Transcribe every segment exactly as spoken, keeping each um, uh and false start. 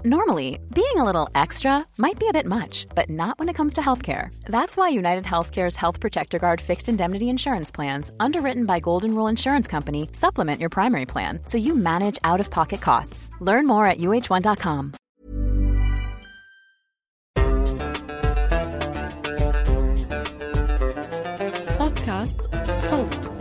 Normally, being a little extra might be a bit much, but not when it comes to healthcare. That's why United Healthcare's Health Protector Guard fixed indemnity insurance plans, underwritten by Golden Rule Insurance Company, supplement your primary plan so you manage out-of-pocket costs. Learn more at U H one dot com. بودكاست صوت.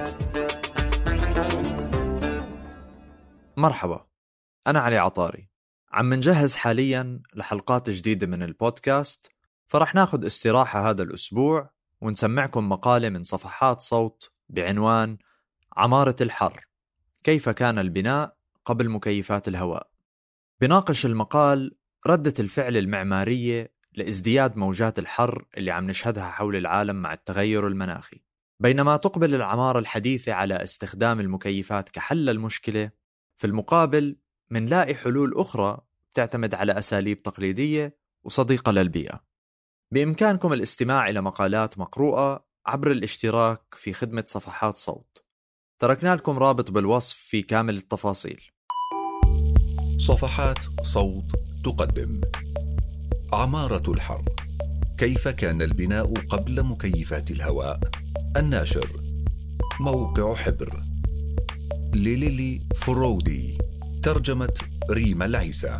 مرحبا، أنا علي عطاري. عم نجهز حالياً لحلقات جديدة من البودكاست، فرح ناخد استراحة هذا الأسبوع ونسمعكم مقالة من صفحات صوت بعنوان عمارة الحر، كيف كان البناء قبل مكيفات الهواء. بناقش المقال ردة الفعل المعمارية لازدياد موجات الحر اللي عم نشهدها حول العالم مع التغير المناخي. بينما تقبل العمارة الحديثة على استخدام المكيفات كحل المشكلة، في المقابل منلاقي حلول أخرى تعتمد على أساليب تقليدية وصديقة للبيئة. بإمكانكم الاستماع إلى مقالات مقروءة عبر الاشتراك في خدمة صفحات صوت. تركنا لكم رابط بالوصف في كامل التفاصيل. صفحات صوت تقدم عمارة الحر، كيف كان البناء قبل مكيفات الهواء. الناشر موقع حبر. ليلي فرودي، ترجمة ريما العيسى.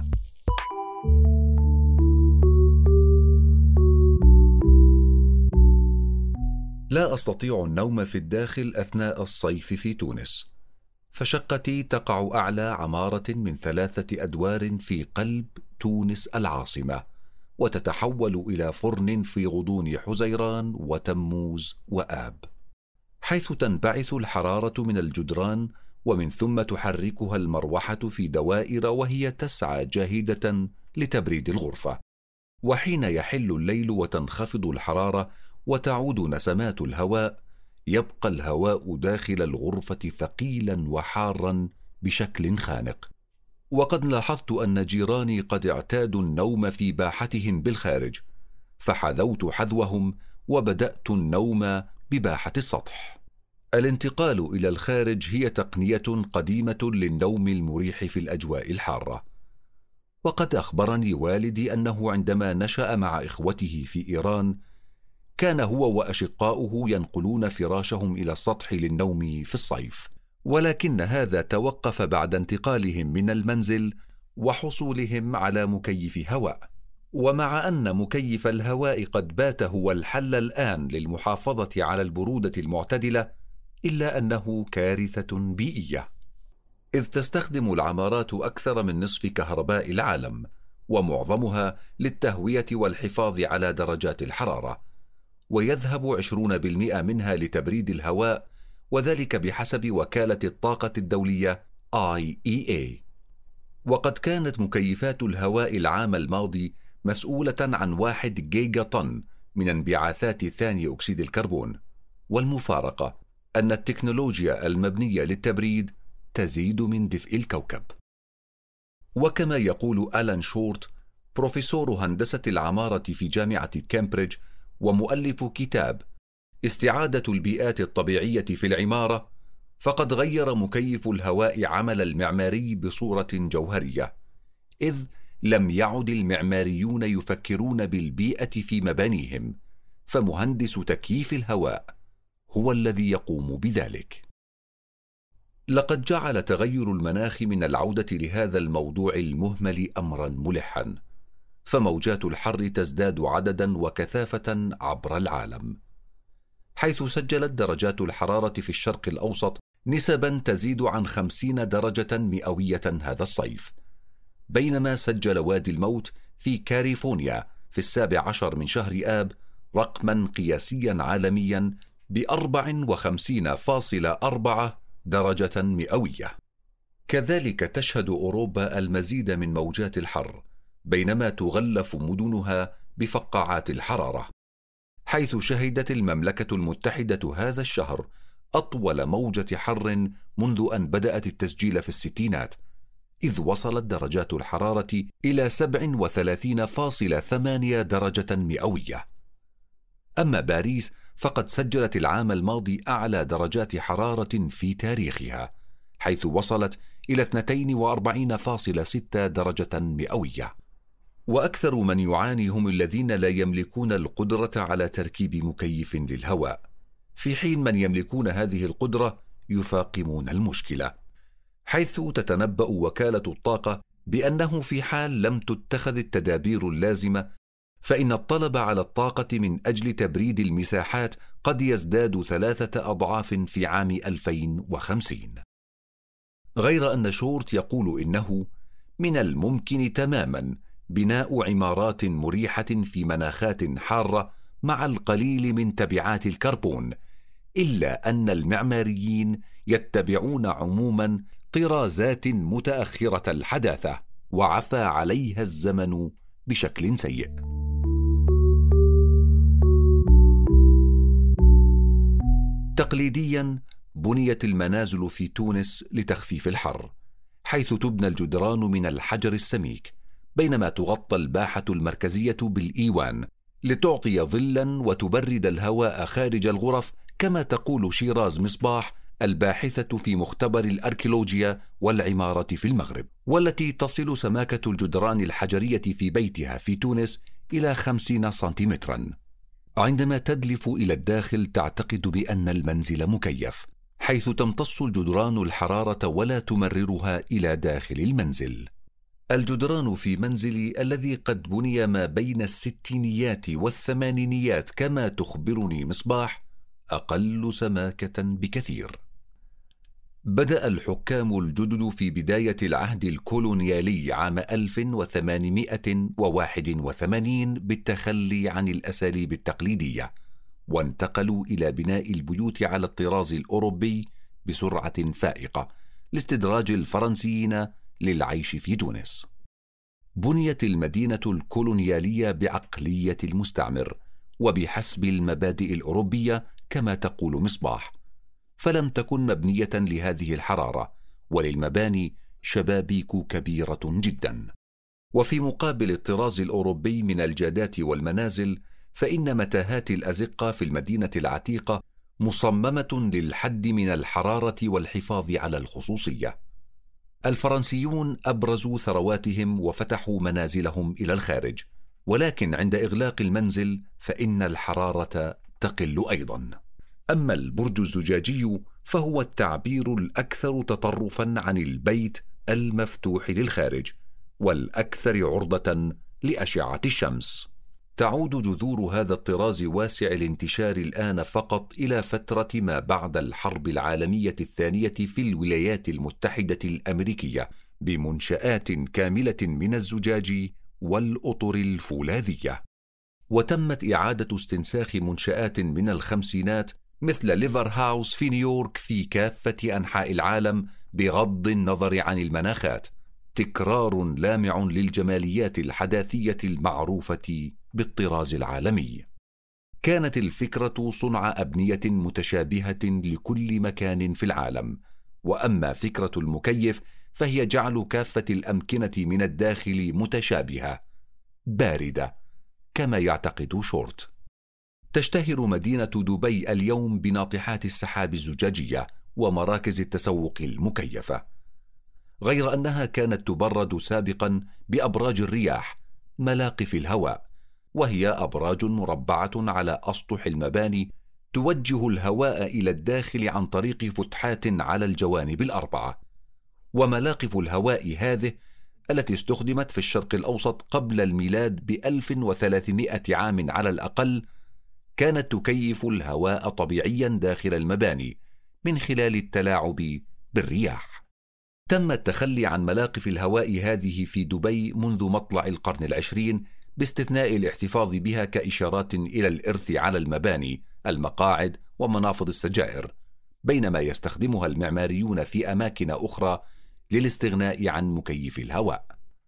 لا أستطيع النوم في الداخل أثناء الصيف في تونس، فشقتي تقع أعلى عمارة من ثلاثة أدوار في قلب تونس العاصمة، وتتحول إلى فرن في غضون حزيران وتموز وآب، حيث تنبعث الحرارة من الجدران ومن ثم تحركها المروحة في دوائر وهي تسعى جاهدة لتبريد الغرفة. وحين يحل الليل وتنخفض الحرارة وتعود نسمات الهواء، يبقى الهواء داخل الغرفة ثقيلا وحارا بشكل خانق. وقد لاحظت أن جيراني قد اعتادوا النوم في باحتهم بالخارج، فحذوت حذوهم وبدأت النوم بباحة السطح. الانتقال إلى الخارج هي تقنية قديمة للنوم المريح في الأجواء الحارة. وقد أخبرني والدي أنه عندما نشأ مع إخوته في إيران، كان هو وأشقاؤه ينقلون فراشهم إلى السطح للنوم في الصيف، ولكن هذا توقف بعد انتقالهم من المنزل وحصولهم على مكيف هواء. ومع أن مكيف الهواء قد بات هو الحل الآن للمحافظة على البرودة المعتدلة، إلا أنه كارثة بيئية، إذ تستخدم العمارات أكثر من نصف كهرباء العالم، ومعظمها للتهوية والحفاظ على درجات الحرارة، ويذهب عشرون بالمئة منها لتبريد الهواء، وذلك بحسب وكالة الطاقة الدولية آي إي إيه. وقد كانت مكيفات الهواء العام الماضي مسؤولة عن واحد جيجا طن من انبعاثات ثاني أكسيد الكربون، والمفارقة أن التكنولوجيا المبنية للتبريد تزيد من دفء الكوكب. وكما يقول ألان شورت، بروفيسور هندسة العمارة في جامعة كامبريدج ومؤلف كتاب استعادة البيئات الطبيعية في العمارة، فقد غير مكيف الهواء عمل المعماري بصورة جوهرية، إذ لم يعد المعماريون يفكرون بالبيئة في مبانيهم، فمهندس تكييف الهواء هو الذي يقوم بذلك. لقد جعل تغير المناخ من العودة لهذا الموضوع المهمل أمرا ملحا، فموجات الحر تزداد عددا وكثافة عبر العالم، حيث سجلت درجات الحرارة في الشرق الأوسط نسبا تزيد عن خمسين درجة مئوية هذا الصيف، بينما سجل وادي الموت في كاليفورنيا في السابع عشر من شهر آب رقما قياسيا عالميا بأربع وخمسين فاصلة أربعة درجة مئوية. كذلك تشهد أوروبا المزيد من موجات الحر، بينما تغلف مدنها بفقاعات الحرارة، حيث شهدت المملكة المتحدة هذا الشهر أطول موجة حر منذ أن بدأت التسجيل في الستينات، إذ وصلت درجات الحرارة إلى سبع وثلاثين فاصلة ثمانية درجة مئوية. أما باريس فقد سجلت العام الماضي أعلى درجات حرارة في تاريخها، حيث وصلت إلى اثنين وأربعين فاصلة ستة درجة مئوية. وأكثر من يعاني هم الذين لا يملكون القدرة على تركيب مكيف للهواء، في حين من يملكون هذه القدرة يفاقمون المشكلة، حيث تتنبأ وكالة الطاقة بأنه في حال لم تتخذ التدابير اللازمة فإن الطلب على الطاقة من أجل تبريد المساحات قد يزداد ثلاثة أضعاف في عام ألفين وخمسين. غير أن شورت يقول إنه من الممكن تماما بناء عمارات مريحة في مناخات حارة مع القليل من تبعات الكربون، إلا أن المعماريين يتبعون عموما طرازات متأخرة الحداثة وعفى عليها الزمن بشكل سيء. تقليديا بنيت المنازل في تونس لتخفيف الحر، حيث تبنى الجدران من الحجر السميك، بينما تغطى الباحة المركزية بالإيوان لتعطي ظلا وتبرد الهواء خارج الغرف، كما تقول شيراز مصباح الباحثة في مختبر الأركيولوجيا والعمارة في المغرب، والتي تصل سماكة الجدران الحجرية في بيتها في تونس إلى خمسين سنتيمترا. عندما تدلف إلى الداخل تعتقد بأن المنزل مكيف، حيث تمتص الجدران الحرارة ولا تمررها إلى داخل المنزل. الجدران في منزلي الذي قد بني ما بين الستينيات والثمانينيات كما تخبرني مصباح أقل سماكة بكثير. بدأ الحكام الجدد في بداية العهد الكولونيالي عام ألف وثمانمائة وواحد وثمانين بالتخلي عن الأساليب التقليدية، وانتقلوا إلى بناء البيوت على الطراز الأوروبي بسرعة فائقة لاستدراج الفرنسيين للعيش في تونس. بنيت المدينة الكولونيالية بعقلية المستعمر وبحسب المبادئ الأوروبية كما تقول مصباح، فلم تكن مبنية لهذه الحرارة، وللمباني شبابيك كبيرة جدا. وفي مقابل الطراز الأوروبي من الجادات والمنازل، فإن متاهات الأزقة في المدينة العتيقة مصممة للحد من الحرارة والحفاظ على الخصوصية. الفرنسيون أبرزوا ثرواتهم وفتحوا منازلهم إلى الخارج، ولكن عند إغلاق المنزل فإن الحرارة تقل أيضا. أما البرج الزجاجي فهو التعبير الأكثر تطرفا عن البيت المفتوح للخارج والأكثر عرضة لأشعة الشمس. تعود جذور هذا الطراز واسع الانتشار الآن فقط إلى فترة ما بعد الحرب العالمية الثانية في الولايات المتحدة الأمريكية، بمنشآت كاملة من الزجاج والأطر الفولاذية. وتمت إعادة استنساخ منشآت من الخمسينات مثل ليفر هاوس في نيويورك في كافة أنحاء العالم بغض النظر عن المناخات، تكرار لامع للجماليات الحداثية المعروفة بالطراز العالمي. كانت الفكرة صنع أبنية متشابهة لكل مكان في العالم، وأما فكرة المكيف فهي جعل كافة الأمكنة من الداخل متشابهة باردة كما يعتقد شورت. تشتهر مدينة دبي اليوم بناطحات السحاب الزجاجية ومراكز التسوق المكيفة، غير أنها كانت تبرد سابقا بأبراج الرياح ملاقف الهواء، وهي أبراج مربعة على أسطح المباني توجه الهواء إلى الداخل عن طريق فتحات على الجوانب الأربعة. وملاقف الهواء هذه التي استخدمت في الشرق الأوسط قبل الميلاد بألف وثلاثمائة عام على الأقل كانت تكيف الهواء طبيعيا داخل المباني من خلال التلاعب بالرياح. تم التخلي عن ملاقف الهواء هذه في دبي منذ مطلع القرن العشرين، باستثناء الاحتفاظ بها كإشارات إلى الإرث على المباني، المقاعد ومنافض السجائر، بينما يستخدمها المعماريون في أماكن أخرى للاستغناء عن مكيف الهواء.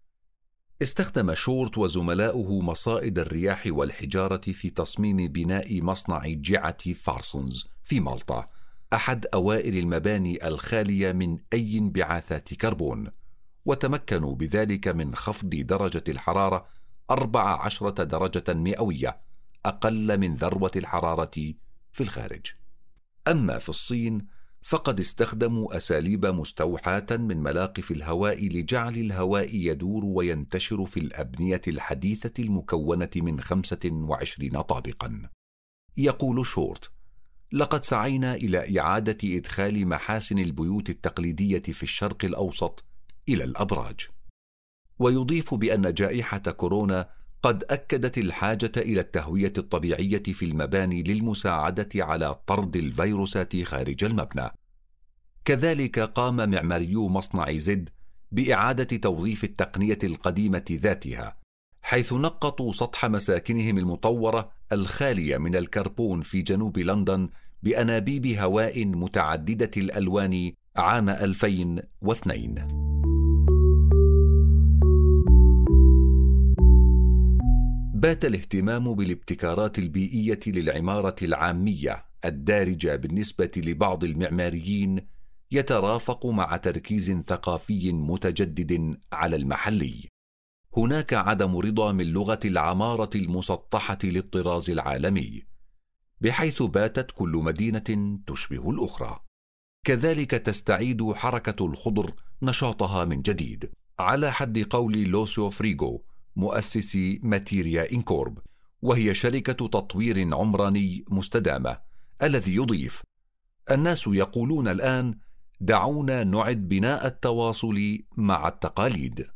استخدم شورت وزملاؤه مصائد الرياح والحجارة في تصميم بناء مصنع جعة فارسونز في مالطا، أحد أوائل المباني الخالية من أي انبعاثات كربون، وتمكنوا بذلك من خفض درجة الحرارة أربع عشرة درجة مئوية، أقل من ذروة الحرارة في الخارج. أما في الصين فقد استخدموا أساليب مستوحاة من ملاقف الهواء لجعل الهواء يدور وينتشر في الأبنية الحديثة المكونة من خمسة وعشرين طابقاً. يقول شورت: لقد سعينا إلى إعادة إدخال محاسن البيوت التقليدية في الشرق الأوسط إلى الأبراج. ويضيف بأن جائحة كورونا قد أكدت الحاجة إلى التهوية الطبيعية في المباني للمساعدة على طرد الفيروسات خارج المبنى. كذلك قام معماريو مصنع زد بإعادة توظيف التقنية القديمة ذاتها، حيث نقطوا سطح مساكنهم المطورة الخالية من الكربون في جنوب لندن بأنابيب هواء متعددة الألوان عام ألفين واثنين. بات الاهتمام بالابتكارات البيئية للعمارة العامية الدارجة بالنسبة لبعض المعماريين يترافق مع تركيز ثقافي متجدد على المحلي. هناك عدم رضا من لغة العمارة المسطحة للطراز العالمي، بحيث باتت كل مدينة تشبه الأخرى. كذلك تستعيد حركة الخضر نشاطها من جديد، على حد قول لوسيو فريغو مؤسس ماتيريا إنكورب، وهي شركة تطوير عمراني مستدامة، الذي يضيف: الناس يقولون الآن دعونا نعد بناء التواصل مع التقاليد.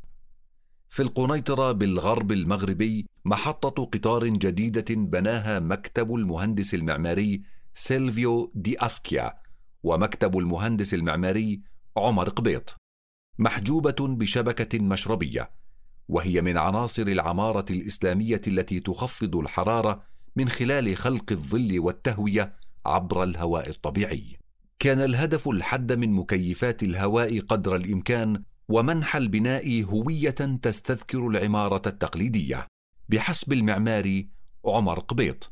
في القنيطرة بالغرب المغربي محطة قطار جديدة بناها مكتب المهندس المعماري سيلفيو دي أسكيا ومكتب المهندس المعماري عمر قبيط، محجوبة بشبكة مشربية، وهي من عناصر العمارة الإسلامية التي تخفض الحرارة من خلال خلق الظل والتهوية عبر الهواء الطبيعي. كان الهدف الحد من مكيفات الهواء قدر الإمكان، ومنح البناء هوية تستذكر العمارة التقليدية، بحسب المعماري عمر قبيط.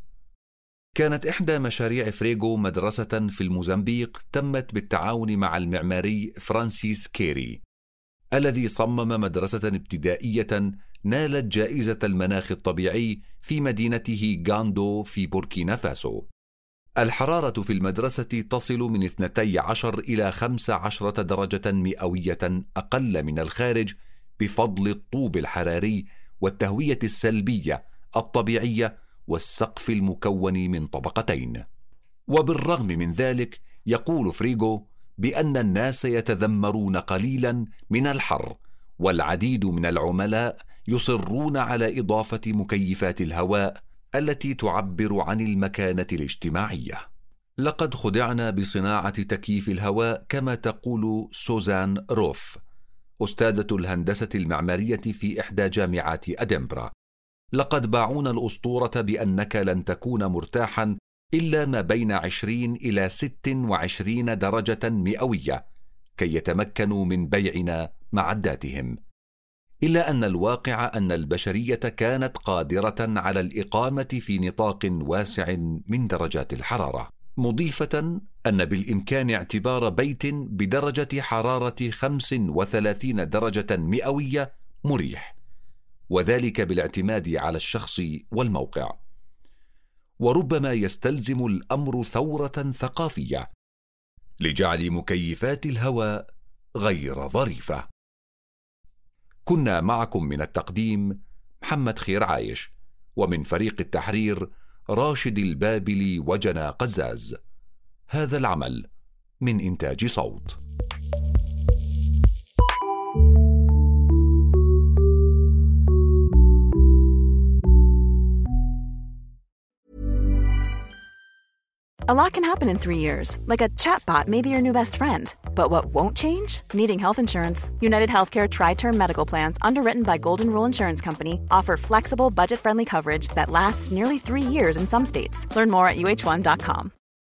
كانت إحدى مشاريع فريغو مدرسة في الموزمبيق تمت بالتعاون مع المعماري فرانسيس كيري، الذي صمم مدرسة ابتدائية نالت جائزة المناخ الطبيعي في مدينته غاندو في بوركينا فاسو. الحرارة في المدرسة تصل من اثنتي عشر إلى خمس عشرة درجة مئوية أقل من الخارج، بفضل الطوب الحراري والتهوية السلبية الطبيعية والسقف المكون من طبقتين. وبالرغم من ذلك يقول فريغو بأن الناس يتذمرون قليلا من الحر، والعديد من العملاء يصرون على إضافة مكيفات الهواء التي تعبر عن المكانة الاجتماعية. لقد خدعنا بصناعة تكييف الهواء كما تقول سوزان روف، أستاذة الهندسة المعمارية في إحدى جامعات أدنبرا. لقد باعونا الأسطورة بأنك لن تكون مرتاحا إلا ما بين عشرين إلى ست وعشرين درجة مئوية كي يتمكنوا من بيعنا معداتهم. إلا أن الواقع أن البشرية كانت قادرة على الإقامة في نطاق واسع من درجات الحرارة، مضيفة أن بالإمكان اعتبار بيت بدرجة حرارة خمس وثلاثين درجة مئوية مريح، وذلك بالاعتماد على الشخص والموقع. وربما يستلزم الأمر ثورة ثقافية لجعل مكيفات الهواء غير ظريفة. كنا معكم من التقديم محمد خير عايش، ومن فريق التحرير راشد البابلي وجنى قزاز. هذا العمل من إنتاج صوت. A lot can happen in three years, like a chatbot may be your new best friend. But what won't change? Needing health insurance. United Healthcare Tri-Term Medical Plans, underwritten by Golden Rule Insurance Company, offer flexible, budget-friendly coverage that lasts nearly three years in some states. Learn more at U H one dot com.